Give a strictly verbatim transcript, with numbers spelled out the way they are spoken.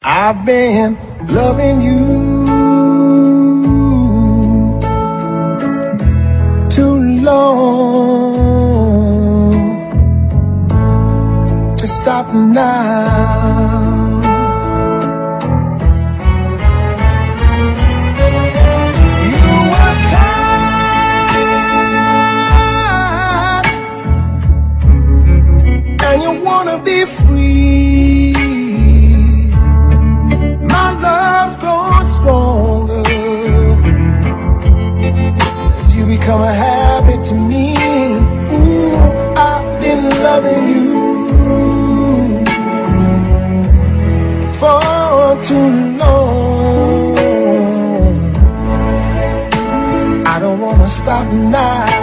I've been loving you too long to stop now. And you wanna be free. My love's grown stronger as you become a habit to me. Ooh, I've been loving you for too long. I don't wanna stop now.